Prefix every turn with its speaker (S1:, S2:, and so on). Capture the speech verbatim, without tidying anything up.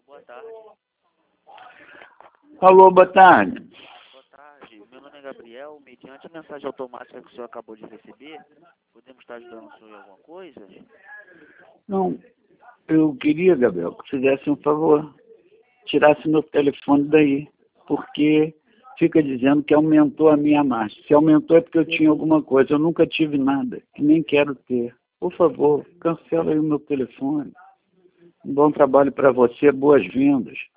S1: boa tarde.
S2: Alô, boa tarde.
S1: Boa tarde. Meu nome é Gabriel. Mediante a mensagem automática que o senhor acabou de receber, podemos estar ajudando o senhor em alguma coisa?
S2: Não, eu queria, Gabriel, que fizesse um favor, tirasse meu telefone daí, porque fica dizendo que aumentou a minha marcha. Se aumentou é porque eu tinha alguma coisa, eu nunca tive nada, e nem quero ter. Por favor, cancela aí o meu telefone. Um bom trabalho para você, boas-vindas.